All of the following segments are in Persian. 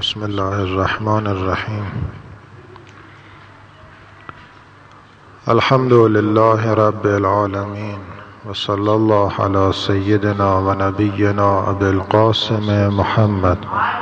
بسم الله الرحمن الرحیم. الحمد لله رب العالمین و صلی الله علی سیدنا و نبینا ابی القاسم محمد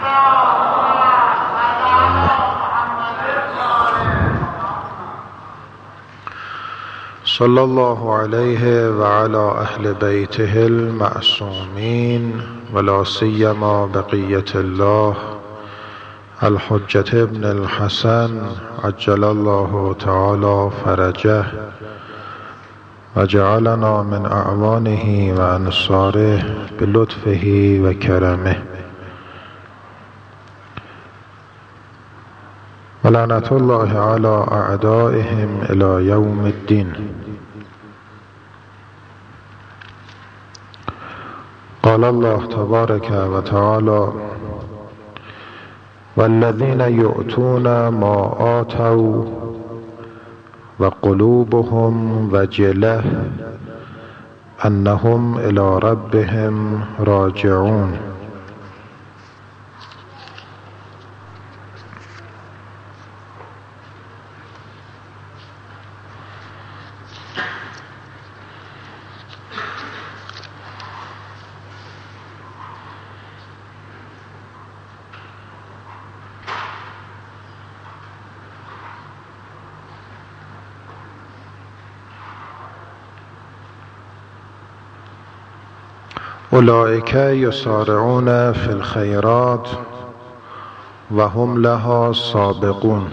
صلی الله علیه و علی اهل بیته المعصومین ولا سیما بقیة الله الحجة ابن الحسن عجل الله تعالی فرجه و جعلنا من اعوانه و انصاره بلطفه و کرمه و لعنة الله علی اعدائهم الی یوم الدین. قال الله تبارک و تعالی والذین یؤتون ما آتوا و قلوبهم وجلة انهم الی ربهم راجعون. اولئک یسارعون فی الخیرات و هم لها سابقون.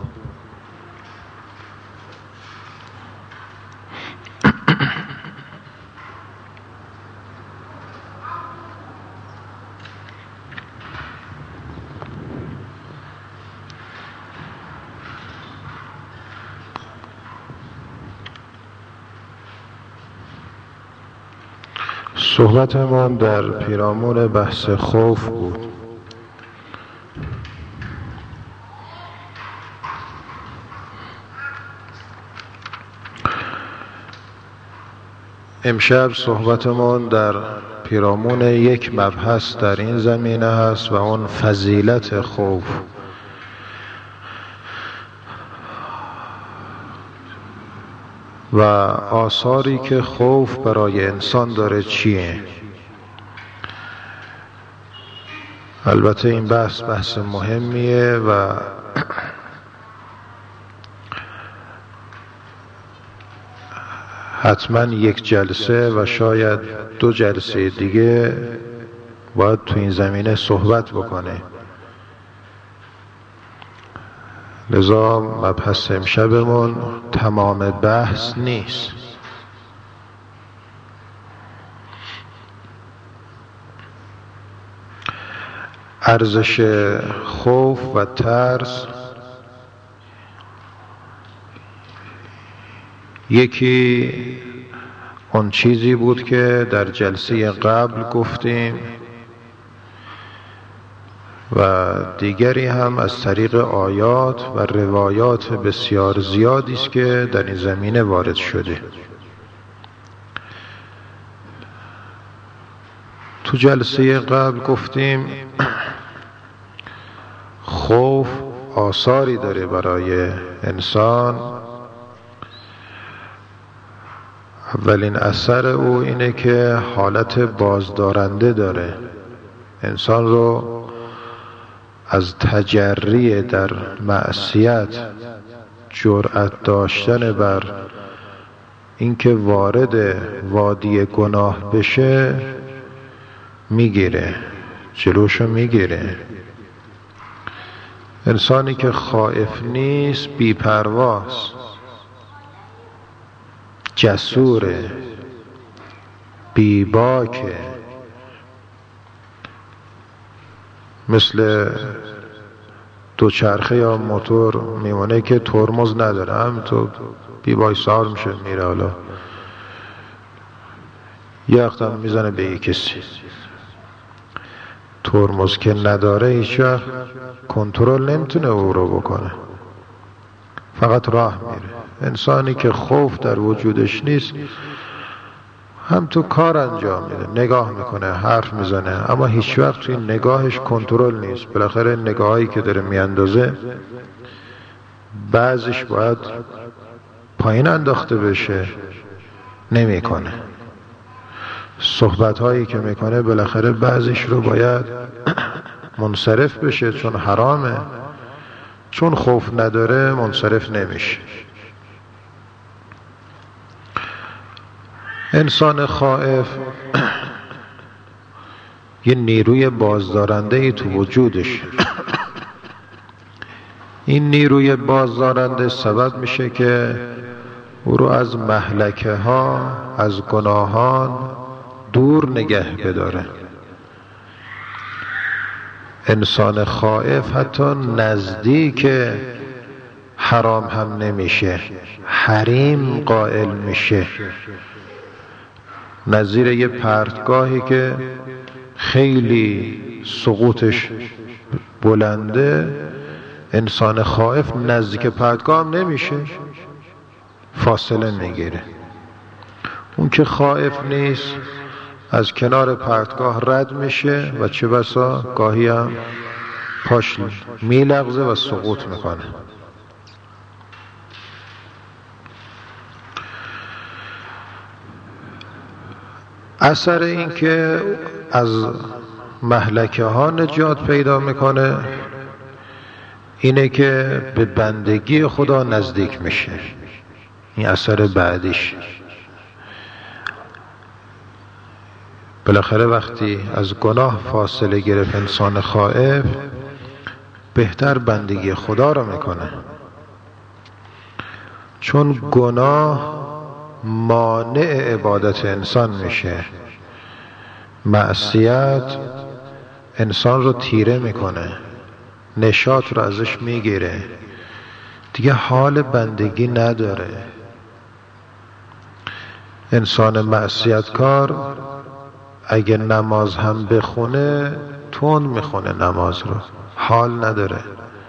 صحبتمان در پیرامون بحث خوف بود. امشب صحبتمان در پیرامون یک مبحث در این زمینه هست و اون فضیلت خوف. و آثاری که خوف برای انسان داره چیه؟ البته این بحث مهمیه و حتما یک جلسه و شاید 2 جلسه دیگه باید تو این زمینه صحبت بکنه. لذا مبحث امشبمون تمام بحث نیست. ارزش خوف و ترس یکی اون چیزی بود که در جلسه قبل گفتیم و دیگری هم از طریق آیات و روایات بسیار زیادی است که در این زمینه وارد شده. تو جلسه قبل گفتیم خوف آثاری داره برای انسان. اولین اثر او اینه که حالت بازدارنده داره، انسان رو از تجری در معصیت، جرأت داشتن بر اینکه وارد وادی گناه بشه میگیره، جلوشو میگیره. انسانی که خائف نیست بی‌پرواست، جسوره، بیباکه، مثل دوچرخه یا موتور میمونه که ترمز نداره، همینطور بی‌وایسار میشه میره. حالا یه وقت میزنه به یک کسی. ترمز که نداره هیچ وقت کنترل نمیتونه او رو بکنه، فقط راه میره. انسانی که خوف در وجودش نیست هم تو کار انجام میده، نگاه میکنه، حرف میزنه، اما هیچ وقت توی نگاهش کنترل نیست. بالاخره نگاهایی که داره میاندازه بعضیش باید پایین انداخته بشه، نمیکنه. صحبت هایی که میکنه بالاخره بعضیش رو باید منصرف بشه، چون حرامه، چون خوف نداره منصرف نمیشه. انسان خائف یه نیروی بازدارنده‌ای تو وجودش، این نیروی بازدارنده سبب میشه که او رو از مهلکه ها، از گناهان دور نگه بداره. انسان خائف حتی نزدیک حرام هم نمیشه، حریم قائل میشه. نظیر یه پرتگاهی که خیلی سقوطش بلنده، انسان خائف نزدیک پرتگاه هم نمیشه، فاصله میگیره. اون که خائف نیست از کنار پرتگاه رد میشه و چه بسا گاهی هم پاش میلغزه و سقوط میکنه. اثر این که از مهلکه ها نجات پیدا میکنه اینه که به بندگی خدا نزدیک میشه. این اثر بعدیش. بالاخره وقتی از گناه فاصله گرفت انسان خائف، بهتر بندگی خدا رو میکنه، چون گناه مانع عبادت انسان میشه. معصیت انسان رو تیره میکنه، نشاط رو ازش میگیره، دیگه حال بندگی نداره. انسان معصیتکار اگه نماز هم بخونه تند میخونه، نماز رو حال نداره.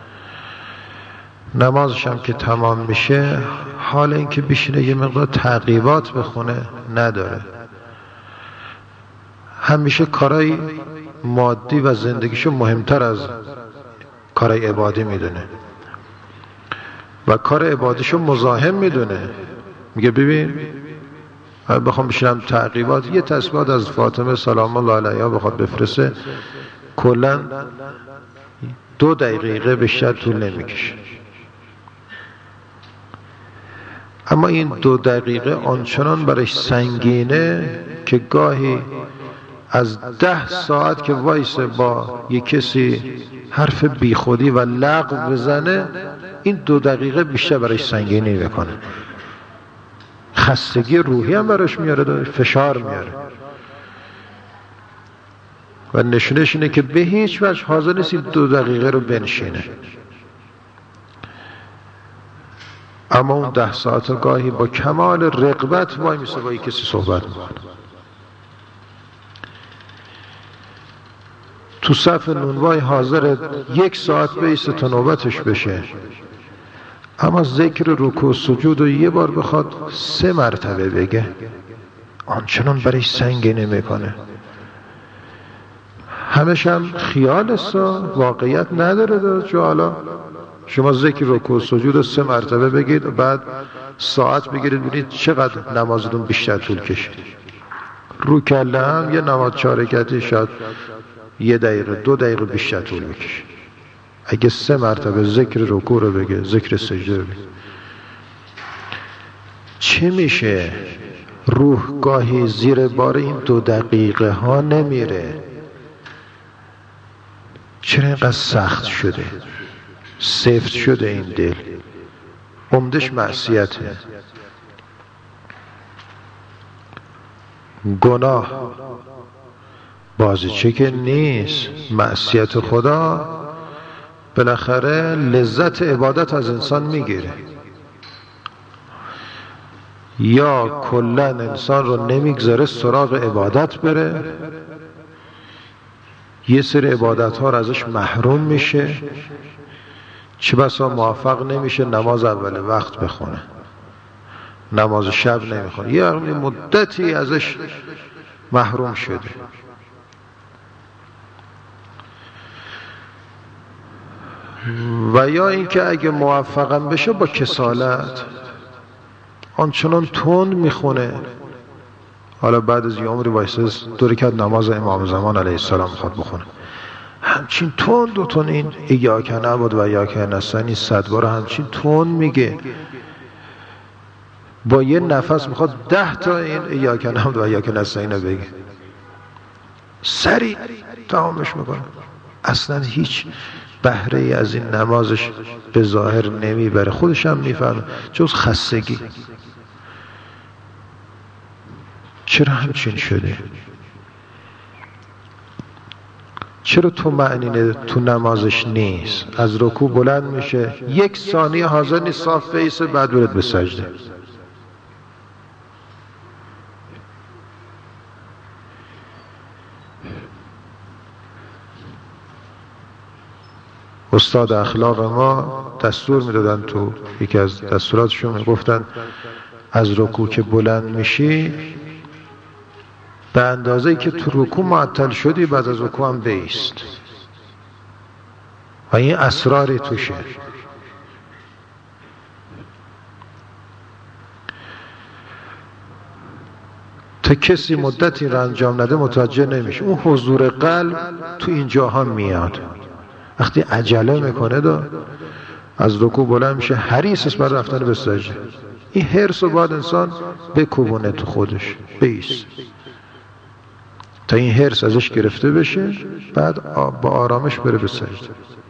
نمازش هم که تمام میشه حال این که بشینه یه مقدار تعقیبات بخونه نداره. همیشه کارای مادی و زندگیشو مهمتر از کارای عبادی میدونه و کار عبادیشو مزاحم میدونه. میگه ببین بخوام بشینم تعقیبات، یه تسبیحات از فاطمه سلام الله علیها بخواد بفرسته کلا 2 دقیقه بیشتر طول نمیکشه. اما این 2 دقیقه آنچنان برش سنگینه که گاهی از 10 ساعت که وایسه با یک کسی حرف بیخودی و لغو بزنه، این 2 دقیقه بیشتر برش سنگینی بکنه. خستگی روحی هم براش میاره، فشار میاره و نشونش اینه که به هیچ وجه حاضر نیست 2 دقیقه رو بنشینه. اما اون 10 ساعت گاهی با کمال رغبت وای میسه با یک کسی صحبت میکنه. تو صف نونوای حاضر 1 ساعت بیسته تا نوبتش بشه، اما ذکر رکوع سجود رو یه بار بخواد 3 مرتبه بگه آنچنان برایش سنگینی میکنه. همش هم خیال است، واقعیت نداره. چون حالا شما ذکر رکوع سجود رو 3 مرتبه بگید و بعد ساعت بگیرید ببینید چقدر نمازتون بیشتر طول کشید. رو کله هم یه نماز 4 رکعتی شاید 1 دقیقه 2 دقیقه بیشتر طول میکشه. اگه 3 مرتبه ذکر رکوع رو بگه، ذکر سجده رو بگه، چه میشه؟ روح گاهی زیر بار این 2 دقیقه ها نمیره. چرا اینقدر سخت شده؟ سفت شده این دل. عمدش معصیته. گناه بازیچه که نیست. معصیت خدا بالاخره لذت عبادت از انسان میگیره. یا کلا انسان رو نمیگذاره سراغ عبادت بره، یه سری عبادت ها رو ازش محروم میشه، چه بسا موفق نمیشه نماز اول وقت بخونه، نماز شب نمیخونه، یه مدتی ازش محروم شده. و یا اینکه اگه موفقم بشه با کسالت آنچنان تند میخونه، حالا بعد از یه عمری وایسه 2 رکعت نماز امام زمان علیه السلام میخواد بخونه، همچین تند و تند این ایاک نعبد و ایاک نستعین 100 بار همچین تند میگه، با یه نفس میخواد 10 تا این ایاک نعبد و ایاک نستعین رو بگه، سریع تمامش میکنه، اصلا هیچ بهره ای از این نمازش به ظاهر نمیبره، خودش هم میفهمه جز خستگی. چرا همچین شده؟ چرا تو معنی تو نمازش نیست؟ از رکوع بلند میشه 1 ثانیه حاضر نیست صاف بیسه، بعد برد به سجده. استاد اخلاق ما دستور میدادن، تو یکی از دستوراتشون میگفتن از رکوع که بلند میشی به اندازه‌ای که تو رکوع معطل شدی بعد از رکوع هم بایست، و این اسراری توشه. تا کسی مدتی را انجام نده متوجه نمیشه، اون حضور قلب تو این جاها میاد. وقتی عجله میکنه از رکوع بلند میشه حریص است برای رفتن به سجده، این حرص رو باید انسان بکوبونه تو خودش، بایست تا این حرص ازش گرفته بشه، بعد با آرامش بره به سجده.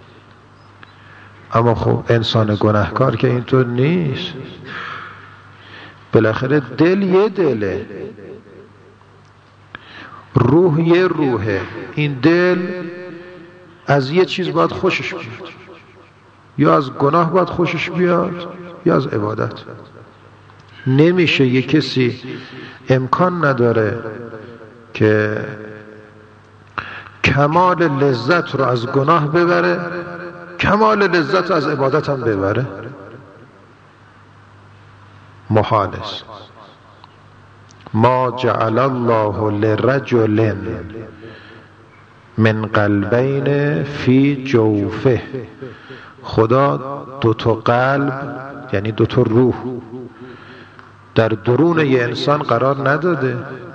اما خب انسان گناهکار که اینطور نیست، بالاخره دل یه دله، روح یه روحه، این دل از یه چیز باید خوشش بیاد، یا از گناه باید خوشش بیاد یا از عبادت. نمیشه یه کسی امکان نداره که کمال لذت رو از گناه ببره، کمال لذت رو از عبادت هم ببره، محال است. ما جعل الله لرجل من قلبین فی جوفه، خدا 2 تا قلب یعنی 2 تا روح در درون یه انسان قرار نداده،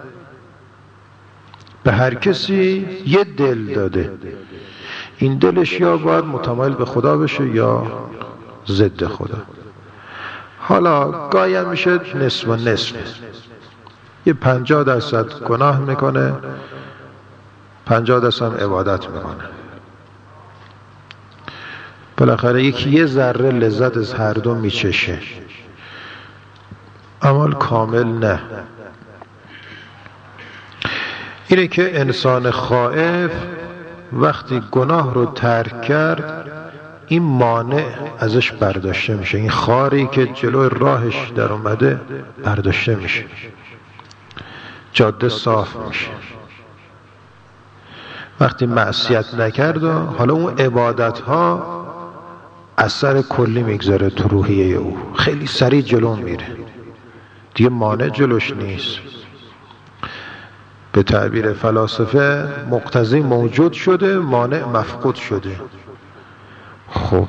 به هر کسی یه دل داده، این دلش یا باید متمایل به خدا بشه یا ضد خدا. حالا گاهی هم میشه نصف و نصف، یه 50% گناه میکنه 50% هم عبادت میکنه، بالاخره یکی یه ذره لذت از هر دو میچشه، اما کامل نه. اینه که انسان خائف وقتی گناه رو ترک کرد این مانع ازش برداشته میشه، این خاری که جلوی راهش در اومده برداشته میشه، جاده صاف میشه. وقتی معصیت نکرد و حالا اون عبادت ها اثر کلی میگذاره تو روحیه او، خیلی سریع جلو میره، دیگه مانع جلوش نیست. به تعبیر فلاسفه مقتضی موجود شده، مانع مفقود شده. خب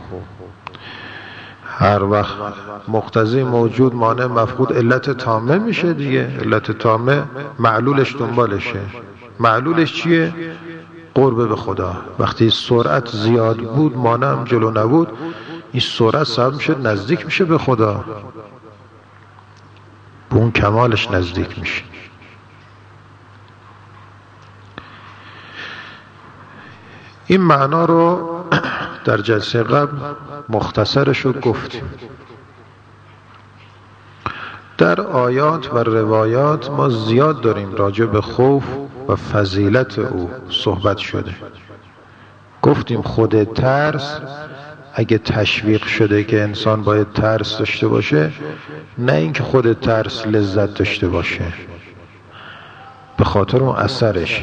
هر وقت مقتضی موجود مانع مفقود علت تامه میشه دیگه، علت تامه معلولش دنبالشه. معلولش چیه؟ قرب به خدا. وقتی سرعت زیاد بود مانع هم جلو نبود، این سرعت سبب میشه نزدیک میشه به خدا، به اون کمالش نزدیک میشه. این معنا رو در جلسه قبل مختصرش رو گفتیم. در آیات و روایات ما زیاد داریم راجع به خوف و فضیلت او صحبت شده. گفتیم خود ترس اگه تشویق شده که انسان باید ترس داشته باشه، نه اینکه خود ترس لذت داشته باشه، به خاطر اون اثرش،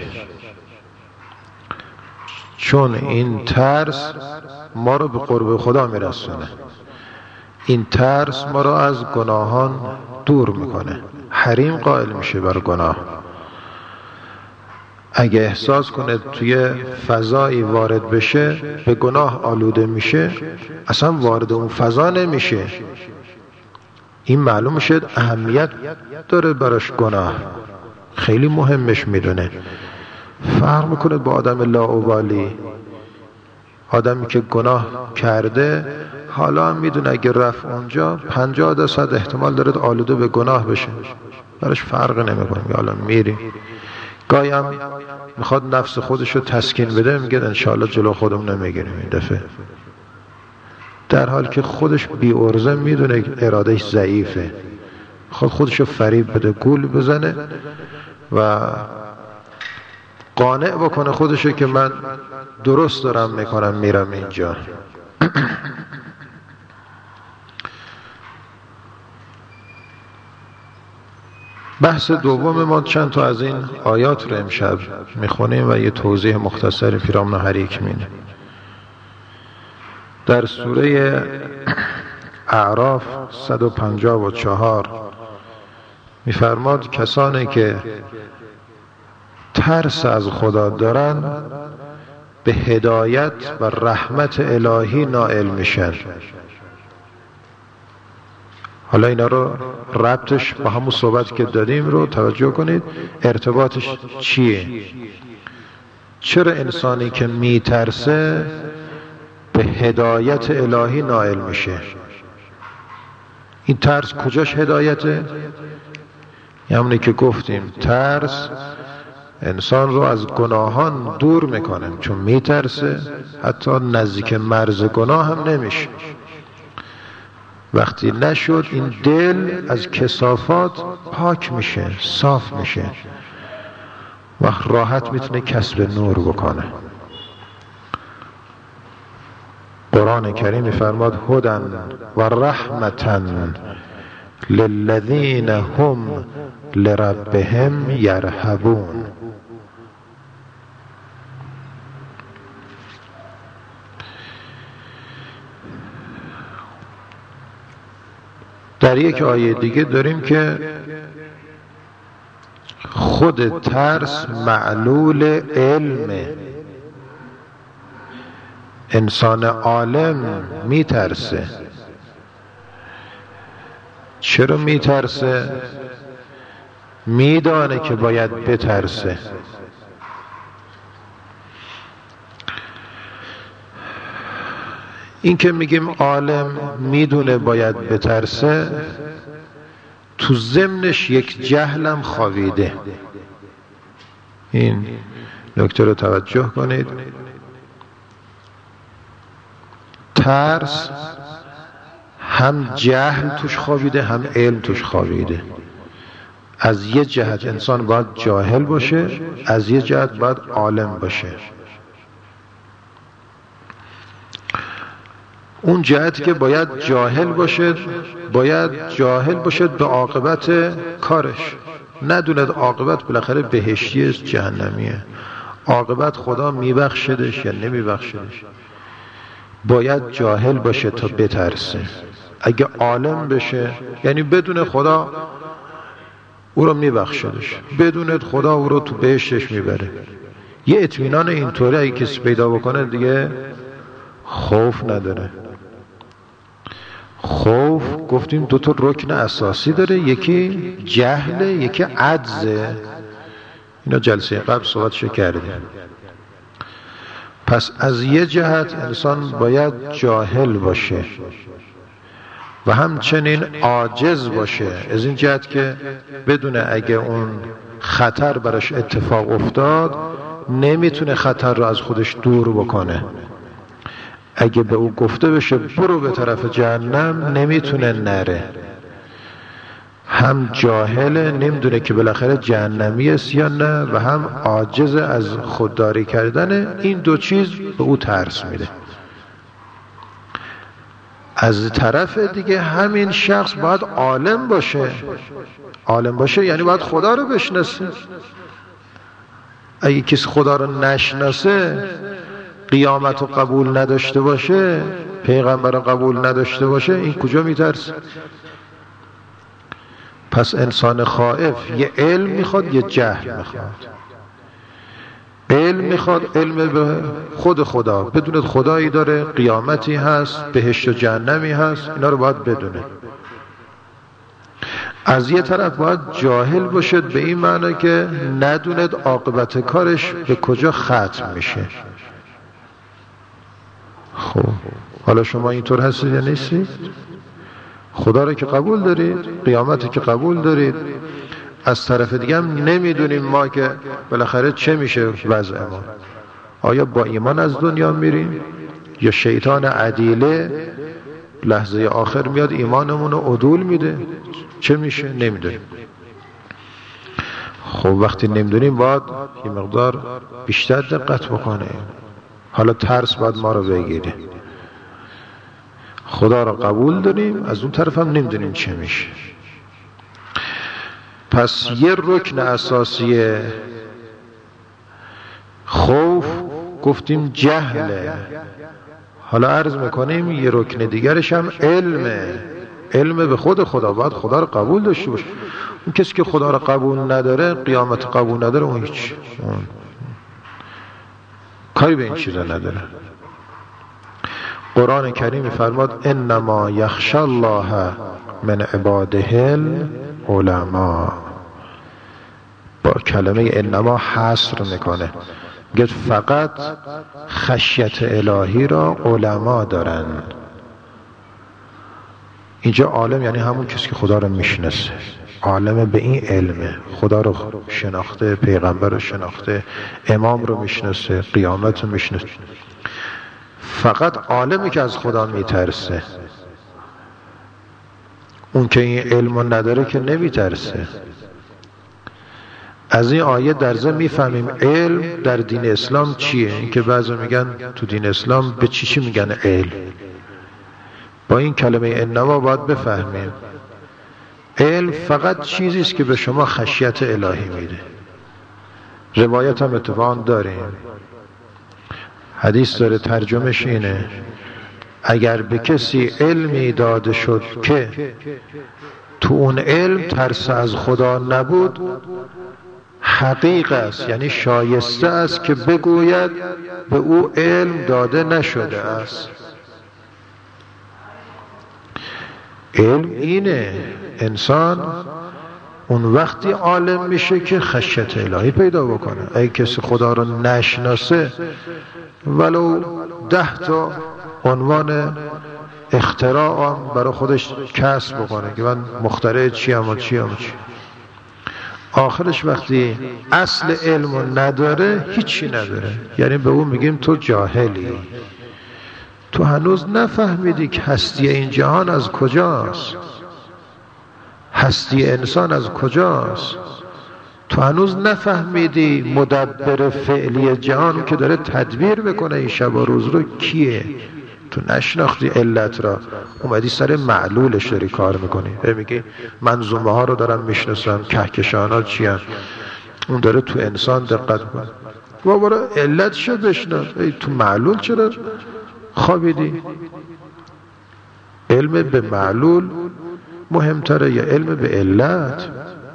چون این ترس ما رو به قرب خدا میرسونه. این ترس ما را از گناهان دور میکنه، حریم قائل میشه بر گناه. اگه احساس کنه توی فضایی وارد بشه به گناه آلوده میشه، اصلا وارد اون فضا نمیشه. این معلوم شد اهمیت داره براش گناه، خیلی مهمش میدونه. فرق میکنه با آدم لاابالی، آدمی که گناه کرده حالا هم میدونه اگه رفت اونجا 50% احتمال داره آلوده به گناه بشه، براش فرق نمیکنه، حالا میری. گاهی هم میخواد نفس خودشو تسکین بده، میگه انشاءالله جلو خودم نمیگیریم این دفعه، در حالی که خودش بی ارزه میدونه ارادهش ضعیفه، خودشو فریب بده، گول بزنه و قانع بکنه خودشو که من درست دارم میکنم میرم اینجا. بحث دوم ما چند تا از این آیات رو امشب میخونیم و یه توضیح مختصری پیرامون هر یک میدیم. در سوره اعراف 154 میفرماد کسانی که ترس از خدا دارن به هدایت و رحمت الهی نائل میشن. حالا اینا رو ربطش با همون صحبت که دادیم رو توجه کنید، ارتباطش چیه؟ چرا انسانی که میترسه به هدایت الهی نائل میشه؟ این ترس کجاش هدایته؟ همونی که گفتیم ترس انسان رو از گناهان دور میکنه، چون میترسه حتی نزدیک مرز گناه هم نمیشه. وقتی نشد این دل از کثافات پاک میشه، صاف میشه و راحت میتونه کسب نور بکنه. قرآن کریم میفرماد هدی و رحمتا للذین هم لربهم یرهبون. در یک آیه دیگه داریم که خود ترس معلول علم. انسان عالم میترسه. چرا میترسه؟ میدانه که باید بترسه. این که میگیم عالم میدونه باید بترسه، تو ضمنش یک جهلم خوابیده. این نکته رو توجه کنید. ترس هم جهل توش خوابیده هم علم توش خوابیده. از یه جهت انسان باید جاهل باشه، از یه جهت باید عالم باشه. اون جهتی که باید جاهل باشد به عاقبت کارش، ندوند عاقبت بالاخره بهشتی است جهنمیه، عاقبت خدا میبخشدش یا نمیبخشدش. باید جاهل باشه تا بترسه. اگه عالم بشه یعنی بدون خدا او رو میبخشدش، بدون خدا او رو تو بهشتش میبره. یه اطمینان اینطوری اگه کسی پیدا بکنه دیگه خوف نداره. خوف گفتیم دو تا رکن اساسی داره، یکی جهله، یکی عجزه. اینا جلسه قبل صحبتشو کردیم. پس از یه جهت انسان باید جاهل باشه و همچنین عاجز باشه، از این جهت که بدونه اگه اون خطر براش اتفاق افتاد نمیتونه خطر رو از خودش دور بکنه. اگه به او گفته بشه برو به طرف جهنم نمیتونه نره. هم جاهله، نمیدونه که بالاخره جهنمی است یا نه، و هم عاجز از خودداری کردن. این دو چیز به او ترس میده. از طرف دیگه همین شخص باید عالم باشه. عالم باشه یعنی باید خدا رو بشناسه. اگه کسی خدا رو نشناسه قیامت رو قبول نداشته باشه، پیغمبر رو قبول نداشته باشه، این کجا میترسه؟ پس انسان خائف یه علم میخواد، یه جهل میخواد. علم میخواد، علم به خود خدا، بدون خدایی داره، قیامتی هست، بهشت و جهنمی هست، اینا رو باید بدونه. از یه طرف باید جاهل باشد به این معنی که ندوند عاقبت کارش به کجا ختم میشه. خب حالا شما اینطور هستید یا نیستید؟ خدا رو که قبول دارید، قیامتی که قبول دارید، از طرف دیگه هم نمیدونیم ما که بالاخره چه میشه وضع ما. آیا با ایمان از دنیا میریم یا شیطان عدیله لحظه آخر میاد ایمانمون رو عدول میده؟ چه میشه؟ نمیدونیم. خب وقتی نمیدونیم باید یه مقدار بیشتر دقت بکنیم. حالا ترس باید ما رو بگیره. خدا را قبول داریم، از اون طرف هم نمیدونیم چه میشه. پس یه رکن اساسی خوف گفتیم جهله. حالا عرض میکنیم یه رکن دیگرش هم علمه. علم به خود خدا، باید خدا را قبول داشته باشه. اون کسی که خدا را قبول نداره، قیامت قبول نداره، اون هیچ کاری به این چیزا نداره. قرآن کریم فرماد انما یخشی الله من عباده العلماء. با کلمه انما حصر میکنه، گفت فقط خشیت الهی را علما دارن. اینجا عالم یعنی همون کسی که خدا رو میشناسه، عالم به این علمه، خدا رو شناخته، پیغمبر رو شناخته، امام رو میشناسه، قیامت رو میشناسه. فقط عالمی که از خدا میترسه. اون که این علم رو نداره که نمیترسه. از این آیه در ضمن میفهمیم علم در دین اسلام چیه. این که بعضی میگن تو دین اسلام به چی میگن علم. با این کلمه انما باید بفهمیم علم فقط چیزی است که به شما خشیت الهی میده. روایت هم اتفاقا داریم، حدیث داره، ترجمهش اینه: اگر به کسی علمی داده شد که تو اون علم ترس از خدا نبود، حقیق است، یعنی شایسته است که بگوید به او علم داده نشده است. علم اینه، انسان اون وقتی عالم میشه که خشیت الهی پیدا بکنه. اگه کسی خدا رو نشناسه، ولو 10 تا عنوان اختراع هم برای خودش کسب بکنه که من مخترع چی هم چی هم چی، آخرش وقتی اصل علم رو نداره هیچی نداره. یعنی به اون میگیم تو جاهلی، تو هنوز نفهمیدی که هستی این جهان از کجاست، هستی انسان از کجاست. تو هنوز نفهمیدی مدبر فعلی جهان که داره تدبیر بکنه این شب و روز رو کیه. تو نشناختی علت را، اومدی سر معلولش داری کار میکنی. میگی منظومه ها رو دارم میشناسم، کهکشان ها چی هم. اون داره تو انسان دقت کنه. بابا علتش رو بشناس. تو معلول چرا خوابیدی؟ علم به معلول مهمتره یا علم به علت؟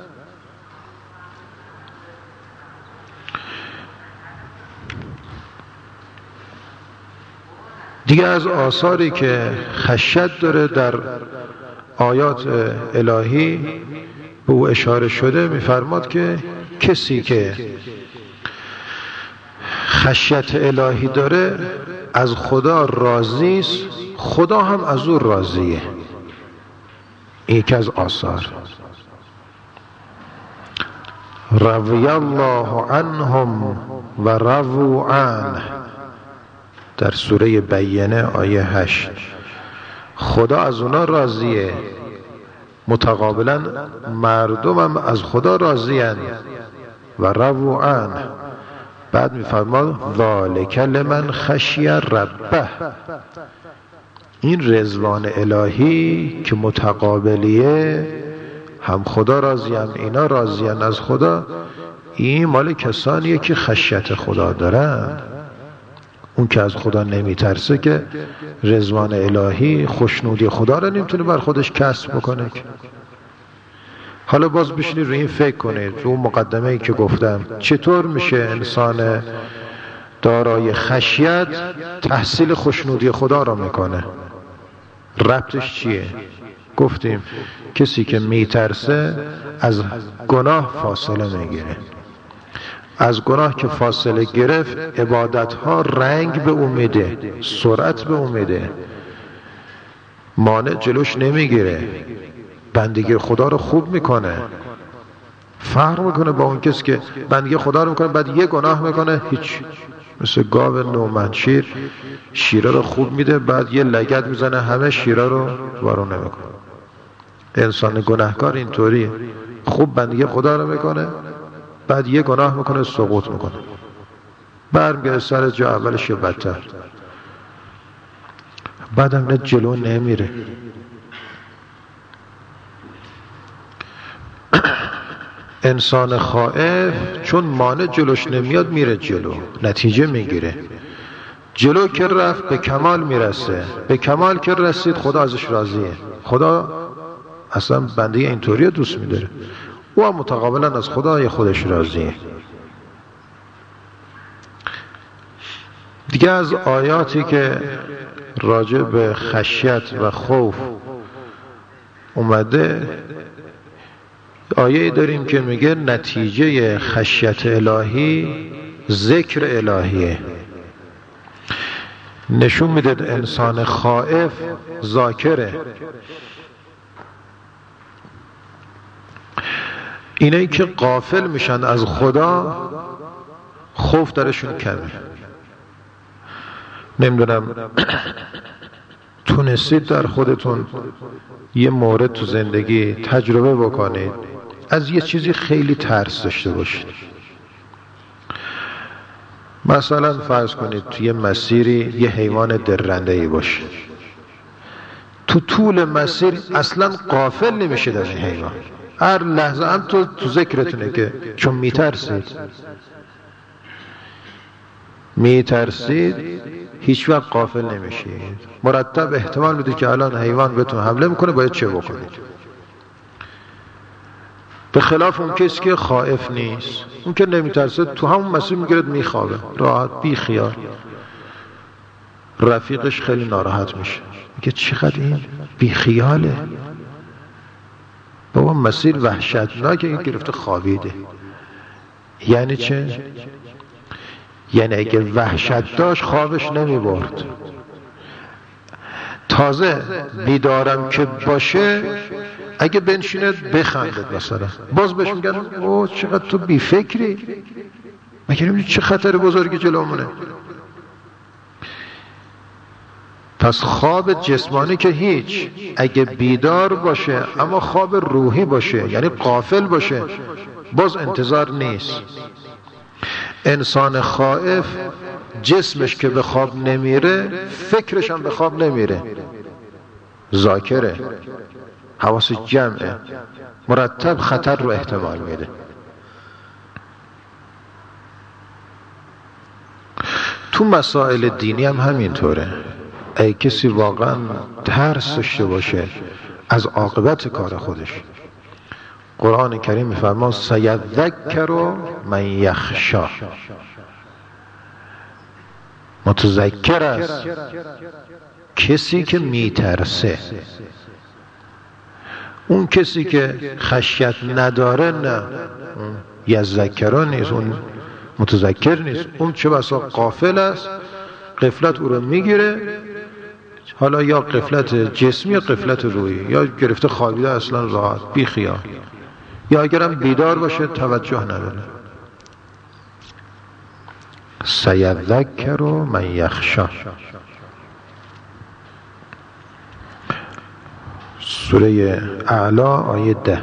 دیگه از آثاری که خشیت داره در آیات الهی به او اشاره شده، میفرماد که کسی که خشیت الهی داره از خدا راضی است، خدا هم از او راضیه. این یکی از آثار. رضی الله عنهم و رضوا عنه، در سوره بینه آیه 8. خدا از اونا راضیه، متقابلا مردم هم از خدا راضیان. و رضوا عنه، بعد میفرماد ذالک لمن خشی ربه. این رضوان الهی که متقابلیه، هم خدا راضی هم اینا راضیان از خدا، این مال کسانیه که خشیت خدا دارن. اون که از خدا نمیترسه که رضوان الهی، خوشنودی خدا رو نمیتونه بر خودش کسب بکنه. حالا باز بشینید روی این فکر کنید، رو مقدمه ای که گفتم، چطور میشه انسان دارای خشیت تحصیل خوشنودی خدا را میکنه؟ ربطش چیه؟ گفتیم کسی که میترسه از گناه فاصله میگیره. از گناه که فاصله گرفت، عبادتها رنگ به او میده، سرعت به او میده، مانع جلوش نمیگیره، بندگی خدا رو خوب میکنه. فرق میکنه با اون کسی که بندگی خدا رو میکنه بعد یه گناه میکنه، هیچ، مثل گاو نومنشیر، شیره رو خوب میده بعد یه لگد میزنه همه شیره رو وارونه میکنه. انسان گناهکار اینطوریه، خوب بندگی خدا رو میکنه بعد یه گناه میکنه سقوط میکنه، برمیگرده سر جا اولش یا بدتر، بعدم نه جلو نمیره. انسان خائف چون مانع جلوش نمیاد میره جلو، نتیجه میگیره. جلو که رفت به کمال میرسه، به کمال که رسید خدا ازش راضیه. خدا اصلا بنده اینطوری دوست میداره، او هم متقابلا از خدای خودش راضیه. دیگه از آیاتی که راجع به خشیت و خوف اومده، آیه داریم که میگه نتیجه خشیت الهی ذکر الهیه. نشون میده انسان خائف ذاکره. اینایی که غافل میشن از خدا خوف درشون کمه. نمیدونم تونستید در خودتون یه مورد تو زندگی تجربه بکنید از یه چیزی خیلی ترس داشته باشید. مثلا فرض کنید توی یه مسیری یه حیوان درنده‌ای باشه، تو طول مسیر اصلا غافل نمیشید از این حیوان، هر لحظه هم تو ذکرتونه که چون میترسید هیچ وقت غافل نمیشید، مرتب احتمال میده که الان حیوان بهتون حمله میکنه، باید چه بکنید. به خلاف اون کسی که خائف نیست، اون که نمیترسه، تو همون مسیر میگیرد میخوابه راحت بی خیال. رفیقش خیلی ناراحت میشه، میگه چقدر این بی خیاله، بابا مسیر وحشتناکه، این گرفته خوابیده. یعنی چه؟ یعنی اگه وحشت داشت خوابش نمی برد. تازه بیدارم که باشه اگه بنشینه بخندد مثلا، باز بهش میگن اوه چقدر تو بی فکری، مگه نمیدونی چه خطر بزرگی جلومونه. پس خواب جسمانی که هیچ، اگه بیدار باشه اما خواب روحی باشه یعنی غافل باشه باز انتظار نیست. انسان خائف جسمش که به خواب نمیره فکرش هم به خواب نمیره، ذاکره، حواس جمعه، مرتب خطر رو احتمال میده. تو مسائل دینی هم همینطوره. ای کسی واقعا ترس داشته باشه از عاقبت کار خودش، قرآن کریم میفرماد سیذکر من یخشی، متذکر است کسی که میترسه. اون کسی که خشیت نداره نه، یذکران نیست، اون متذکر نیست، اون چه بسا غافل است، غفلت او رو میگیره، حالا یا غفلت جسمی یا غفلت روحی، یا گرفته خوابیده اصلا راحت بی خیال، یا اگرم بیدار باشه توجه نداره. سیذکر من یخشی. سوره اعلی آیه 10.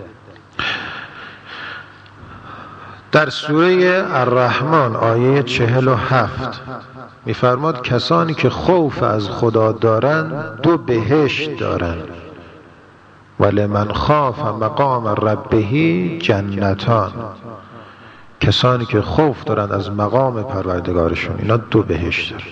در سوره الرحمن آیه 47 میفرماد کسانی که خوف از خدا دارند دو بهشت دارند ولمن خاف مقام ربه جنتان. کسانی که خوف دارند از مقام پروردگارشون، اینا دو بهشت دارن.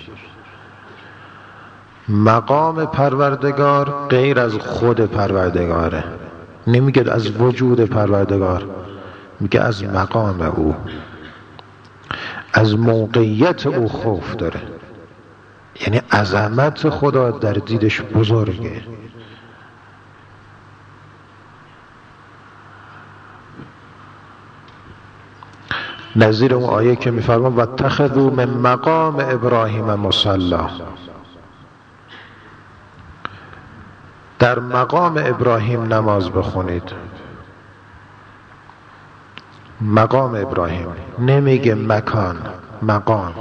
مقام پروردگار غیر از خود پروردگاره، نمیگه از وجود پروردگار، میگه از مقام او، از موقعیت او خوف داره. یعنی عظمت خدا در دیدش بزرگه. نظیر اون آیه که میفرمان واتخذوا من مقام ابراهیم مصلی، در مقام ابراهیم نماز بخونید. مقام ابراهیم، نمیگه مکان، مقام.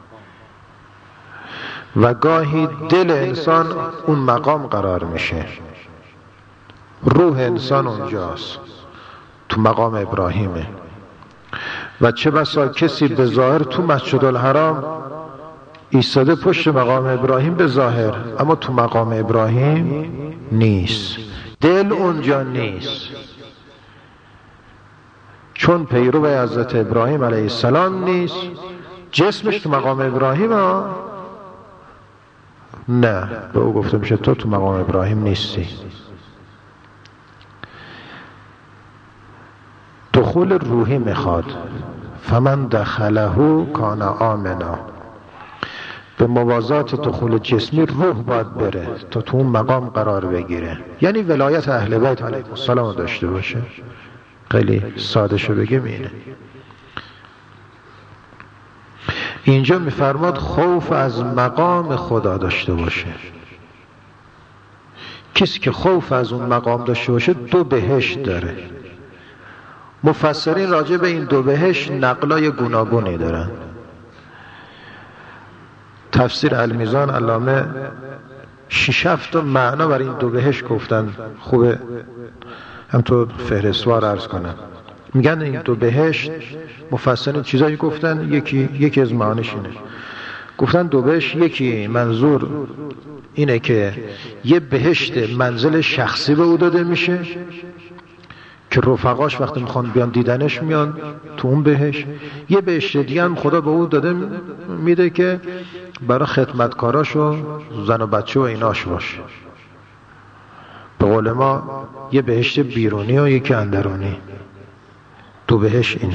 و گاهی دل انسان اون مقام قرار میشه، روح انسان اونجاست، تو مقام ابراهیمه. و چه بسا کسی به ظاهر تو مسجد الحرام ایستاده پشت مقام ابراهیم به ظاهر، اما تو مقام ابراهیم نیست، دل اونجا نیست، چون پیرو حضرت ابراهیم علیه السلام نیست. جسمش تو مقام ابراهیم ها، نه، به او گفته میشه تو مقام ابراهیم نیستی. دخول روحی میخواد، فمن دخله کان آمنا. به موازات دخول جسمی روح باید بره تا تو اون مقام قرار بگیره، یعنی ولایت اهل بیت علیهم السلام داشته باشه. خیلی ساده شو بگیم اینه. اینجا میفرماد خوف از مقام خدا داشته باشه. کسی که خوف از اون مقام داشته باشه دو بهشت داره. مفسرین راجع به این دو بهشت نقلای گوناگونی دارن. تفسیر المیزان علامه 6-7 معنا برای این دو بهشت گفتن. خوبه همطور فهرستوار عرض کنم. میگن این دو بهشت، مفسرین چیزایی گفتن، یکی از معانیش اینه. گفتن دو بهشت، یکی منظور اینه که یه بهشت منزل شخصی به او داده میشه که رفقاش وقتی میخوان بیان دیدنش میان تو اون بهشت. یه بهشت دیگه هم خدا به او داده میده که برای خدمتکاراش و زن و بچه و ایناش باشه. به قول ما یه بهشت بیرونی و یکی اندرونی. دو بهشت اینه.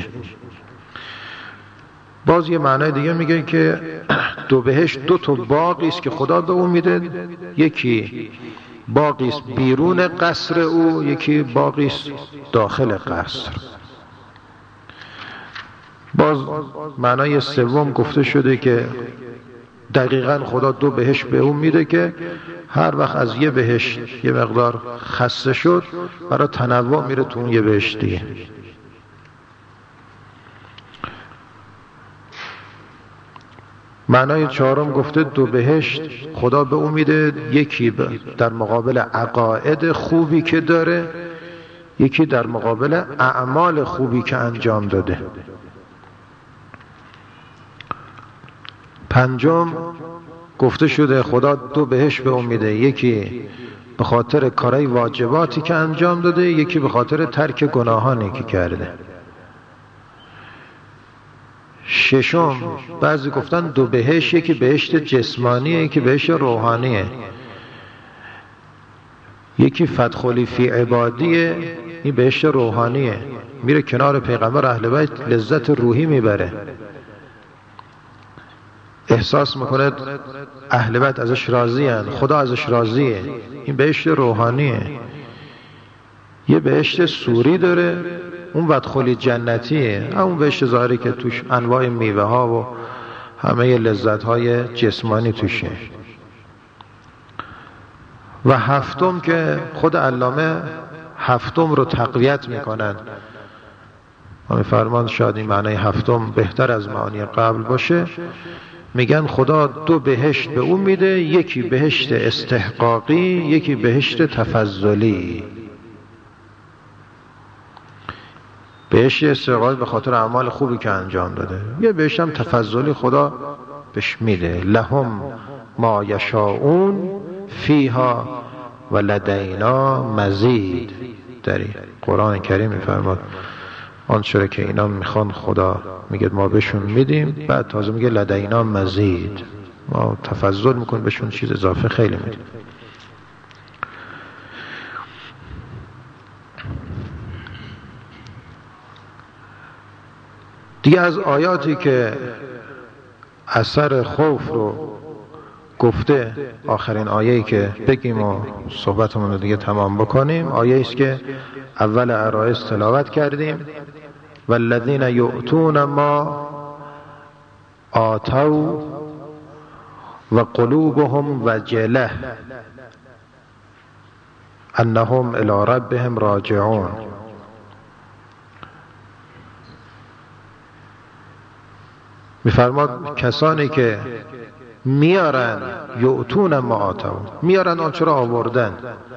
باز یه معنای دیگه میگه که دو بهشت دو تا باغی است که خدا به او میده. یکی باغی است بیرون قصر او، یکی باغی است داخل قصر. باز معنای سوم گفته شده که دقیقاً خدا دو بهشت به او میده که هر وقت از یه بهشت یه مقدار خسته شد برای تنوع میره تو اون یه بهشت دیگه. معنای چهارم گفته دو بهشت خدا به او میده، یکی در مقابل عقاید خوبی که داره، یکی در مقابل اعمال خوبی که انجام داده. پنجم گفته شده خدا دو بهشت به او میده، یکی به خاطر کارهای واجباتی که انجام داده، یکی به خاطر ترک گناهانی که کرده. ششم بعضی گفتن دو بهشت، یکی بهشت جسمانیه، یکی بهشت روحانیه. یکی فدخلی فی عبادیه، این بهشت روحانیه، میره کنار پیغمبر اهل بیت لذت روحی میبره، احساس میکنه اهل بیت ازش راضی هن، خدا ازش راضیه. این بهشت روحانیه. یه بهشت سوری داره، اون ودخلی جنتیه، همون بهشت ظاهری که توش انواع میوه ها و همه لذت های جسمانی توشه. و هفتم که خود علامه هفتم رو تقویت میکنن و میفرمان شاید این معنی هفتم بهتر از معانی قبل باشه. میگن خدا دو بهشت به اون میده، یکی بهشت استحقاقی، یکی بهشت تفضلی. بهشت استحقاقی به خاطر اعمال خوبی که انجام داده، یه بهشت هم تفضلی خدا بهش میده، لهم ما یشاءون فیها و لدینا مزید. در قرآن کریم میفرماد آنچه که اینا میخوان خدا میگه ما بهشون میدیم، بعد تازه میگه لدینا مزید، ما تفضل میکنیم بهشون چیز اضافه خیلی میدیم. دیگه از آیاتی که اثر خوف رو گفته، آخرین آیه‌ای که بگیم و صحبتمون رو دیگه تمام بکنیم، آیه‌ای است که اول عرایض تلاوت کردیم: والذین یؤتون ما آتوا و قلوبهم وجله انهم الی ربهم راجعون. میفرماد کسانی که میارن، یؤتون ما آتوا، میارن آنچه را آوردن،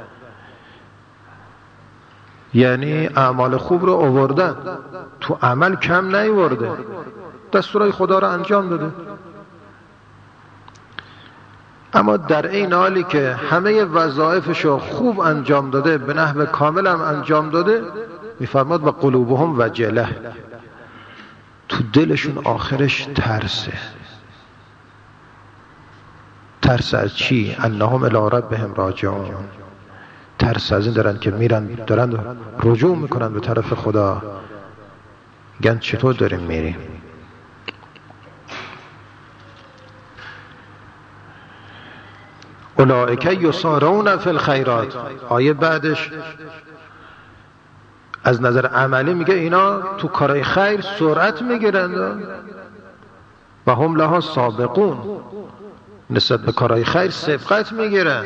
یعنی اعمال خوب رو آوردن، تو عمل کم نیورده، دستورای خدا رو انجام داده، اما در این حالی که همه وظایفش رو خوب انجام داده، به نحو کامل هم انجام داده، میفرماد و قلوبهم وجله، تو دلشون آخرش ترسه. ترس از چی؟ انهم الی ربهم راجعون، ترس از این دارن که میرن دارن رجوع میکنن به طرف خدا. گن چطور داریم میریم؟ اولئک یسارعون فی الخیرات. آیه بعدش از نظر عملی میگه اینا تو کارهای خیر سرعت میگیرند و هم لها سابقون، نسبت به کارهای خیر سبقت میگیرن.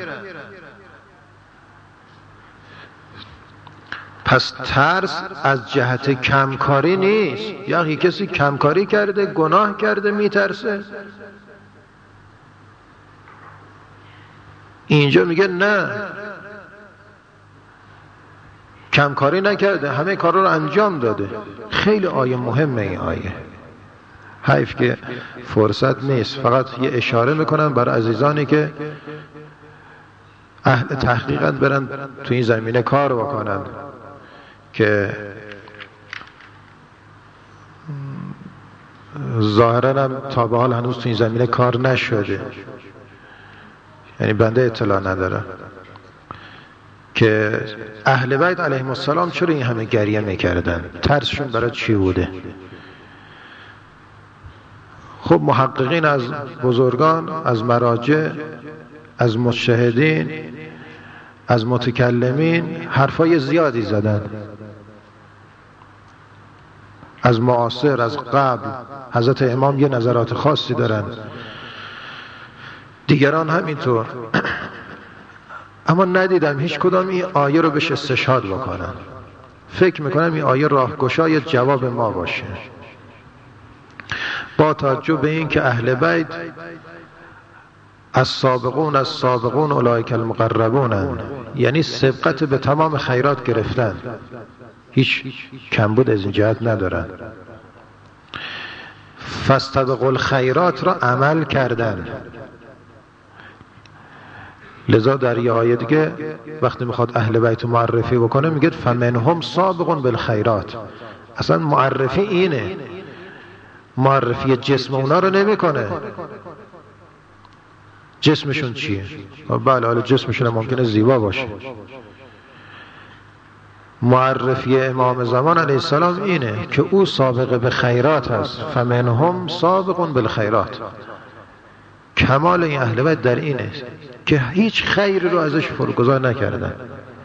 پس ترس از جهت کمکاری نیست، یا کسی کمکاری کرده، گناه کرده، میترسه. اینجا میگه نه، کمکاری نکرده، همه کارا رو انجام داده. خیلی آیه مهمه این آیه، حیف که فرصت نیست. فقط یه اشاره میکنم برای عزیزانی که اهل تحقیقاً برن تو این زمینه کار بکنن، که ظاهراً هم تا به حال هنوز تو این زمینه کار نشده، یعنی بنده اطلاع ندارم که اهل بیت علیهم السلام چرا این همه گریه میکردن، ترسشون برای چی بوده. خب محققین از بزرگان، از مراجع، از مجتهدین، از متکلمین حرفای زیادی زدن، از معاصر، از قبل. حضرت امام یه نظرات خاصی دارن، دیگران همینطور، اما ندیدم هیچ کدام این آیه رو بهش استشهاد بکنن. فکر میکنم این آیه راهگشای جواب ما باشه، با توجه به این که اهل بیت السابقون السابقون اولئک المقربون، یعنی سبقت به تمام خیرات گرفتن، هیچ کمبود از این جهت ندارن. فاستبقوا الخیرات را عمل کردن. لذا در یه آیه دیگه وقتی میخواد اهل بیت معرفی بکنه میگه فمنهم سابقون بالخیرات. اصلا معرفی اینه، معرفی جسم اونا رو نمیکنه. جسمشون چیه؟ بله، حالا جسمشون ممکنه زیبا باشه. معرفی امام زمان علیه السلام اینه که او سابق به خیرات هست. فمنهم سابقون بالخیرات. کمال این اهل بیت در اینه که هیچ خیر رو ازش فرگذار نکردن.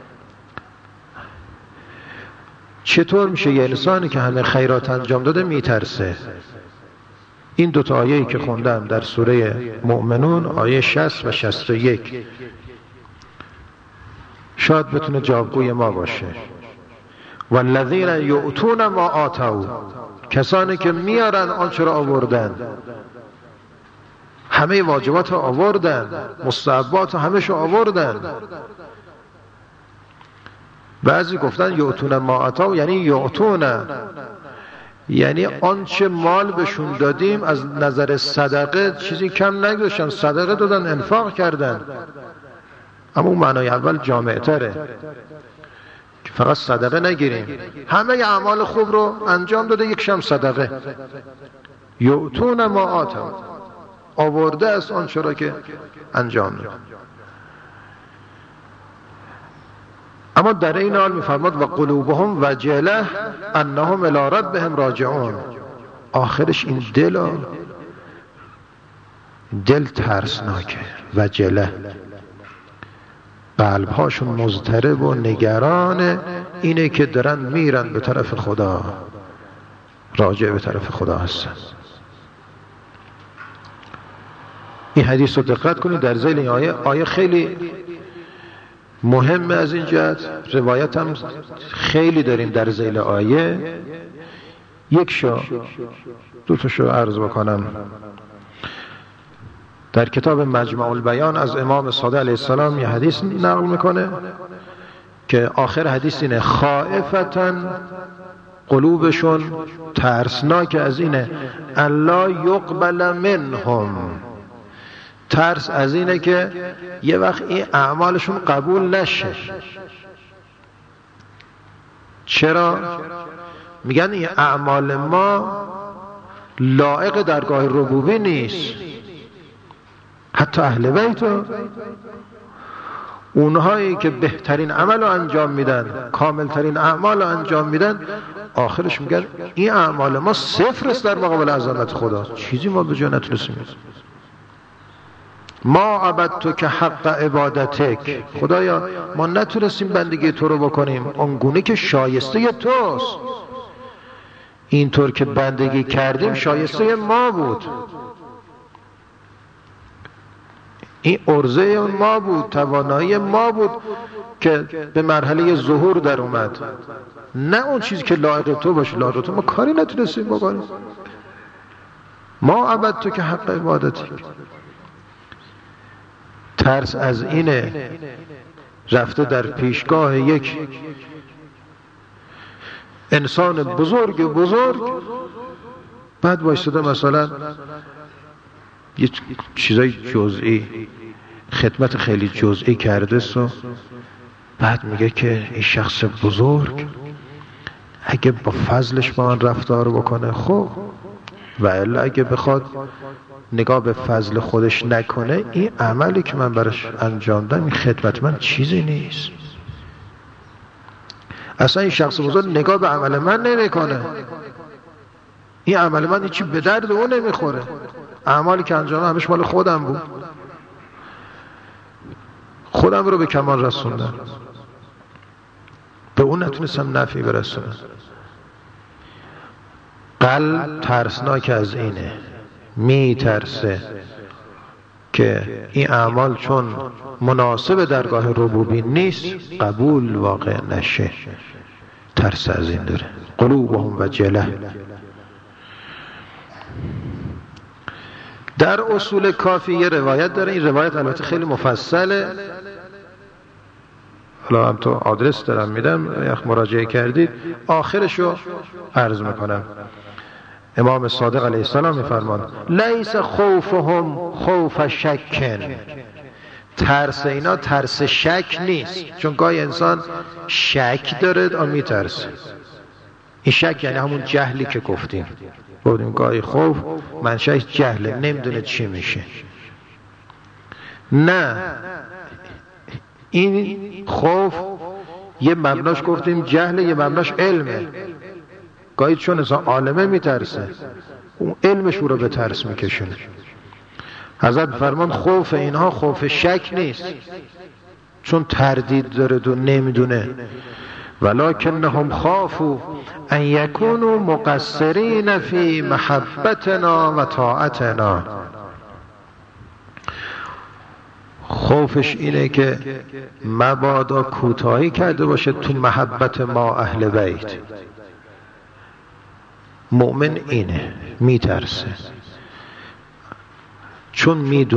چطور میشه یه انسانی که همه خیرات انجام داده میترسه؟ این دوتا آیه‌ای که خوندم در سوره مؤمنون، آیه 60 و 61، شاید بتونه جوابگوی ما باشه. والذین یؤتون ما آتوا، کسانی که میارن آنچه را آوردن، همه واجبات را آوردن، مستحبات همه را آوردن. بعضی گفتن یؤتون ما آتوا یعنی یؤتون، یعنی آنچه مال بهشون دادیم از نظر صدقه چیزی کم نگذاشتن، صدقه دادن، انفاق کردن. اما اون معنای اول جامع تره فقط صدقه نگیریم، همه اعمال خوب رو انجام داده، یکشم صدقه. یؤتون ما آتوا، آورده است آنچه را که انجام داد. اما در این حال میفرماد و قلوبهم وجله انهم الی ربهم راجعون. آخرش این دل ترسناکه، وجله، قلبهاشون مضطرب و نگران اینه که دارن میرن به طرف خدا، راجع به طرف خدا هستن. این حدیث رو دقت کنید در ذیل این آیه خیلی مهمه. از این جهت روایت هم خیلی داریم در ذیل آیه. دو تاشو عرض بکنم. در کتاب مجمع البیان از امام صادق علیه السلام یه حدیث نقل میکنه که آخر حدیث اینه خائفتن، قلوبشون ترسناک از اینه الا یقبل منهم، ترس از اینه که یه وقت این اعمالشون قبول نشه. چرا؟ میگن این اعمال ما لایق درگاه ربوبی نیست. حتی اهل بیت، اونهایی که بهترین عمل رو انجام میدن، کاملترین اعمال رو انجام میدن، آخرش میگن این اعمال ما صفر است در مقابل عظمت خدا، چیزی ما به جا نتونستیم. ما عبدتک که حق عبادتک، خدایا ما نتونستیم بندگی تو رو بکنیم اونگونه که شایسته توست. اینطور که بندگی کردیم شایسته ما بود، این عرضه ما بود، توانایی ما بود که به مرحله ظهور در اومد، نه اون چیزی که لایق تو باشه. لایق تو ما کاری نتونستیم بکنیم. ما عبدتک که حق عبادتک. ترس از اینه رفته در پیشگاه یک انسان بزرگ، بعد وایساده مثلا یه چیزای جزئی، خدمت خیلی جزئی کرده سو، بعد میگه که این شخص بزرگ اگه با فضلش با من رفتار بکنه خب، و الا اگه بخواد نگاه به فضل خودش نکنه، این عملی که من براش انجام دادم، این خدمت من چیزی نیست. اصلا این شخص بزرگ نگاه به عمل من نمیکنه، این عمل من هیچی به درد اون نمیخوره. اعمالی که انجام دادم همش مال خودم بود، خودم رو به کمال رسوندم، به اون نتونستم نفعی برسونم. قلب ترسناک از اینه، میترسه که این اعمال چون مناسب درگاه ربوبی نیست قبول واقع نشه. ترس از این داره. قلوبهم وجله. در اصول کافی یه روایت داره، این روایت البته خیلی مفصله، حالا هم تو آدرس دارم میدم مراجعه کردید، آخرشو عرض میکنم. امام صادق علیه السلام میفرمان لیس خوفهم خوف شکن، ترس اینا ترس شک نیست، چون گاهی انسان شک داره و میترسه. این شک یعنی همون جهلی که گفتیم گاهی خوف منشأش جهله، نمیدونه چی میشه. نه، این خوف یه مبناش گفتیم جهله، یه مبناش علمه. گاهی چون انسان عالمه میترسه، اون علمش او رو به ترس میکشونه. حضرت فرمان خوف اینها خوف شک نیست، چون تردید داره و نمیدونه. ولکنهم خافوا ان یکونوا مقصرین فی محبتنا و طاعتنا. خوفش اینه که مبادا کوتاهی کرده باشه تو محبت ما اهل بیت. مؤمن اینه، میترسه، چون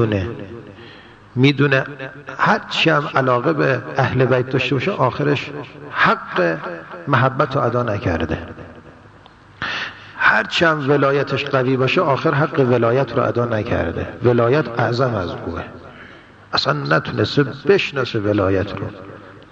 میدونه هرچی هم علاقه به اهل بیت داشته باشه آخرش حق محبت رو ادا نکرده. هرچی هم ولایتش قوی باشه آخر حق ولایت رو ادا نکرده. ولایت اعظم از اوه، اصلا نتونسته بشناسه ولایت رو،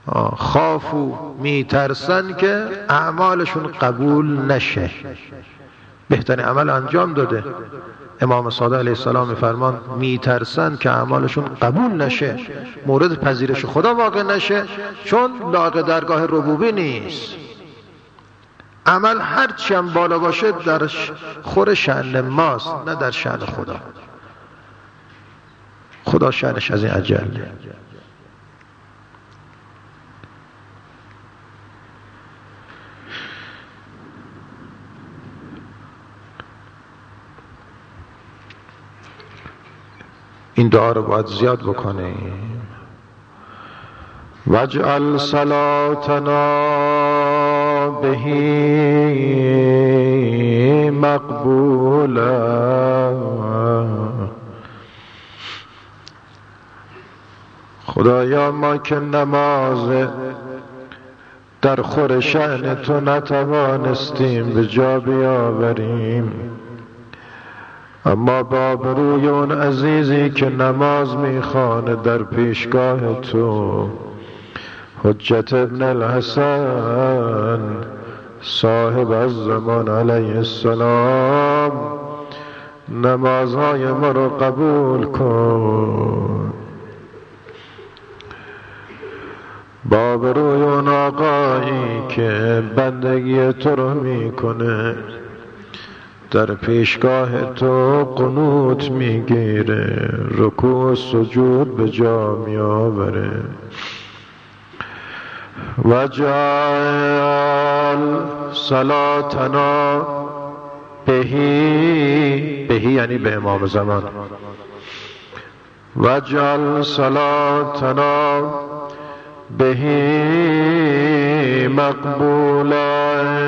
خافو میترسن که اعمالشون قبول نشه. بهترین عمل انجام داده، امام صادق علیه السلام میفرمان میترسن که اعمالشون قبول نشه، مورد پذیرش خدا واقع نشه، چون لایق درگاه ربوبی نیست. عمل هرچی هم بالا باشه در خور شأن ماست، نه در شأن خدا. خدا شأنش از این اجله. این دعا رو باید زیاد بکنیم. واجعل صلاتنا بهی مقبولا. خدایا ما که نماز در خور شأن تو نتوانستیم به جا بیاوریم، اما با آبروی اون عزیزی که نماز میخوانه در پیشگاه تو، حجت ابن الحسن صاحب الزمان علیه السلام، نمازهای ما رو قبول کن. با آبروی اون آقایی که بندگی تو رو میکنه، در پیشگاه تو قنوت میگیره، رکوع و سجود به جا میآوره. وجعل صلاتنا بهی یعنی به امام زمان. وجعل صلاتنا بهی مقبولا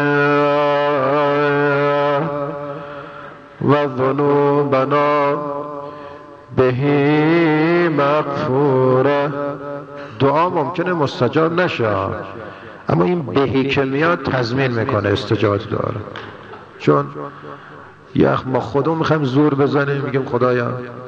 و ذنوبنا بهی مغفوره. دعا ممکنه مستجاب نشه، اما این بهی که میاد تضمین میکنه استجابت دعا رو. چون ما خودمون میخوایم زور بزنیم، میگیم خدایا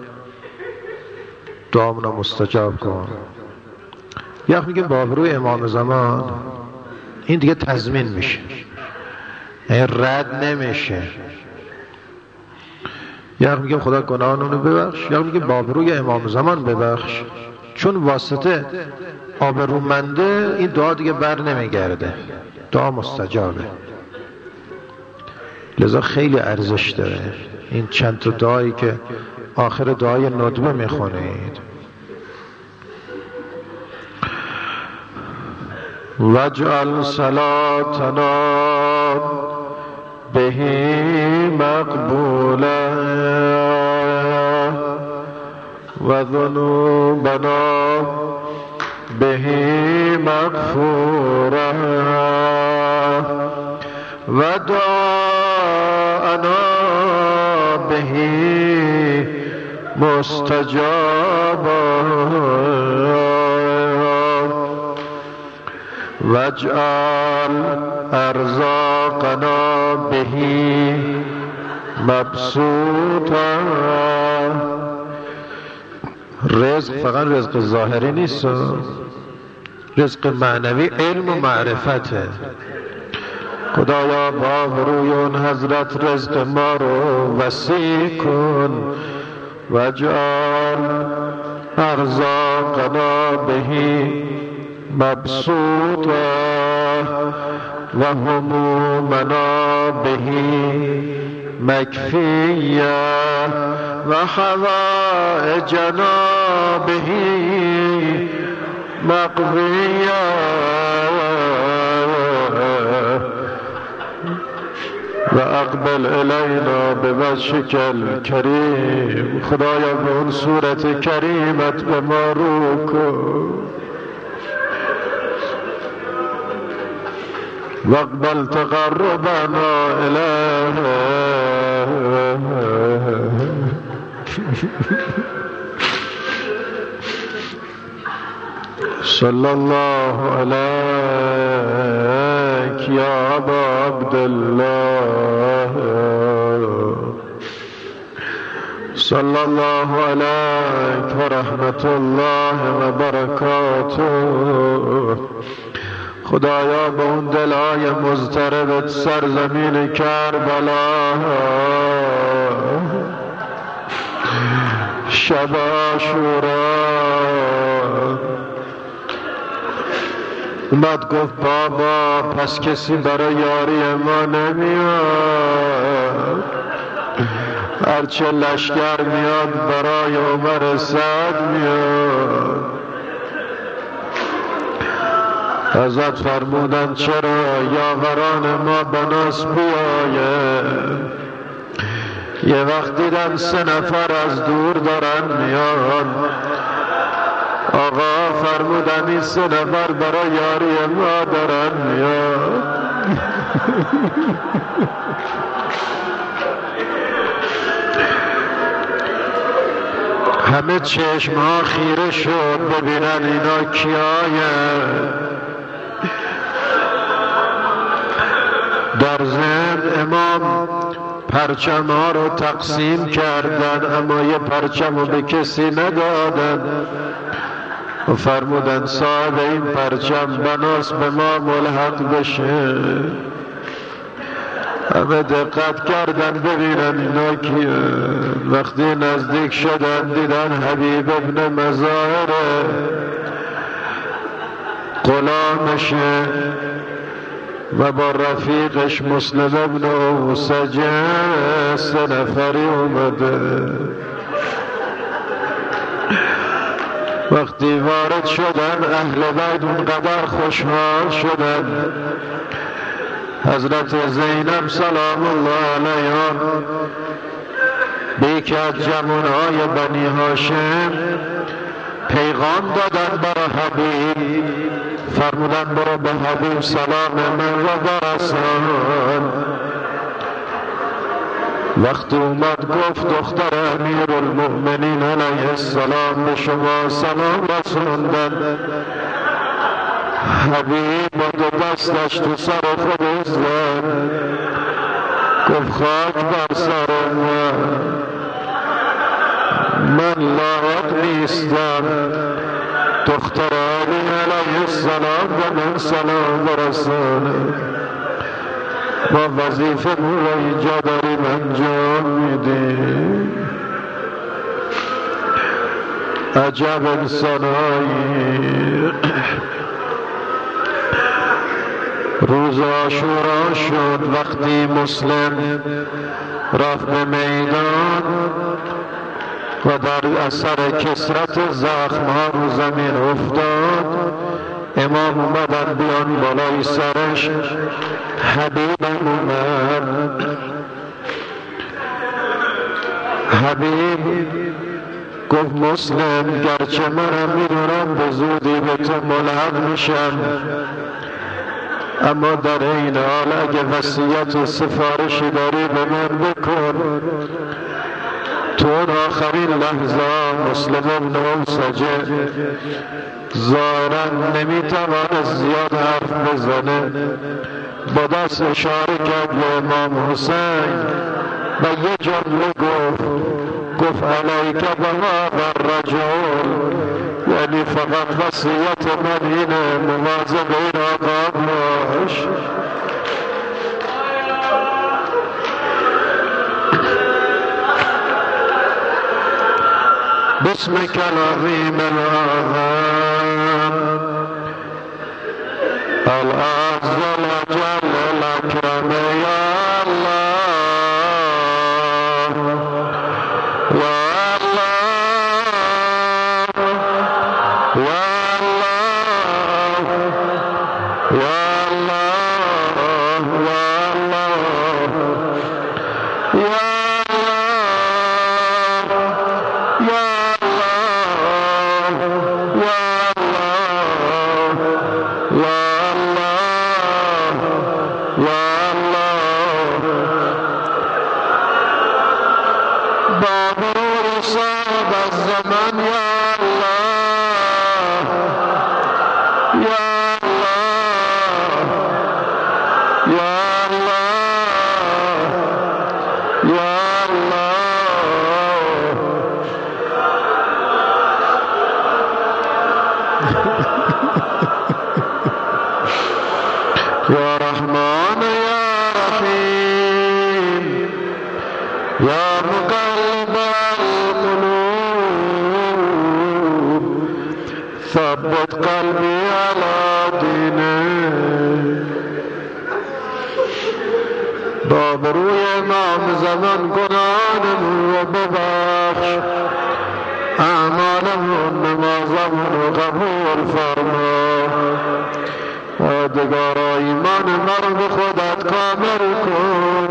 دعامونو مستجاب کن، میگیم با آبروی امام زمان، این دیگه تضمین میشه، این رد نمیشه. میگیم خدا گناهانونو ببخش، میگیم با آبروی امام زمان ببخش، چون واسطه آبرومنده این دعا دیگه بر نمیگرده، دعا مستجابه. لذا خیلی ارزش داره این چند تا دعایی که آخر دعای ندبه میخونید. وجعل صلاتنا بهی مقبولا و ذنوبنا بهی مغفورا و دعانا بهی مستجابا واجعل ارزاقنا بهی مبسوطا. رزق فقط رزق ظاهری نیست، رزق معنوی علم و معرفته. خدایا با روی اون حضرت رزق ما رو وسیع کن. واجعل ارزاقنا بهی مبسوطا و همومنا بهی مکفیه و حوائجنا بهی مقضیه و اقبل الینا بوجهک الکریم. خدایا به اون صورت کریمت به ما رو کن. واقبل تقربنا الیه صلی الله علیک یا ابا عبدالله صلی الله علیک و رحمت الله و برکاته. خدایا به اون دلای مضطرب سرزمین کربلا شب عاشورا اومد گفت بابا پس کسی برای یاری ما نمیاد، هرچه لشکر میاد برای عمر سعد میاد. حضرت فرمودن چرا یاوران ما بناس بیاید. یه وقت دیدن 3 نفر از دور دارن میاد. آقا فرمودن این 3 نفر برای یاری ما دارن میاد. همه چشمها خیره شد ببینن اینا کیاین. در ضمن امام پرچم ها رو تقسیم کردن، اما یه پرچم رو به کسی ندادن و فرمودن صاحب این پرچم بناس به ما ملحق بشه. همه دقت کردن ببینن اینا کیه. وقتی نزدیک شدن دیدن حبیب ابن مظاهر غلامشه و با رفیقش مسلم ابن اوسجه 3 نفری اومده. وقتی وارد شدن اهل بیت اونقدر خوشحال شدن. حضرت زینب سلام الله علیها به یکی از جوانهای بنی هاشم پیغام دادن برای حبیب. فرمودن برو به حبیب سلام من را برسان. وقتی اومد گفت دختر امیر المؤمنین علیه السلام به شما سلام رسوندن. حبیب با 2 دستش تو سر خودش زد گفت خاک بر سر من لایق نیستم دختر علی علیه السلام به من سلام برسانه. ما وظیفه مو را اینجا داریم انجام میدیم. عجب انسانایی. روز عاشورا شد وقتی مسلم رفت به میدان و در اثر کثرت زخم‌ها رو زمین افتاد. امام اومدن بیان بالای سرش. حبیبم اومد. حبیب گفت مسلم گرچه منم میدونم به زودی به تو ملحق میشم، اما در این حال اگه وصیت و سفارشی داری به من بکن. تو آخرین لحظه مسلم ابن اوسجه ظاهرا نمیتوانه زیاد حرف بزنه، با دست اشاره کرد به امام حسین و یه جمله گفت علیک بهذا الرجل، یعنی فقط وصیت من اینه مواظب این آقا باش. بسمك العظيم الأعظم الأعز الأجل الأكرم يا الله يا الله يا الله يا الله يا الله يا یا رحمان یا رحیم یا مقلب القلوب ثبت قلبی علی دینک. با بروی امام زمان گناهانمون رو ببخش، اعمالمون نمازمون رو قبول فرما، آدگارا ایمان ما رو به خودت کامل کن،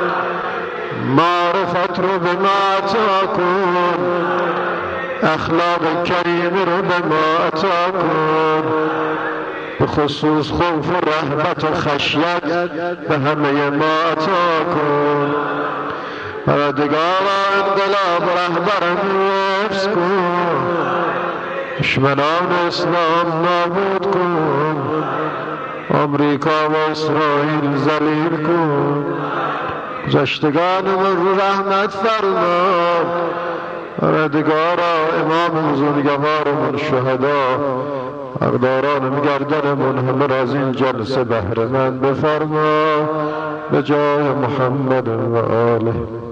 معرفت رو به ما عطا کن، اخلاق کریم رو به ما عطا کن، به خصوص خوف و رحمت و خشیت به همه ما عطا کن. پروردگارا انقلاب رهبرم حفظ کن، دشمنان اسلام نابود کن، آمریکا و اسرائیل ذلیل کن، گذشتگانمون رو رحمت فرما. پروردگارا امام بزرگوارمون شهدا حقداران گردنمون همه را از این جلسه بهره مند بفرما، به جای محمد و آله.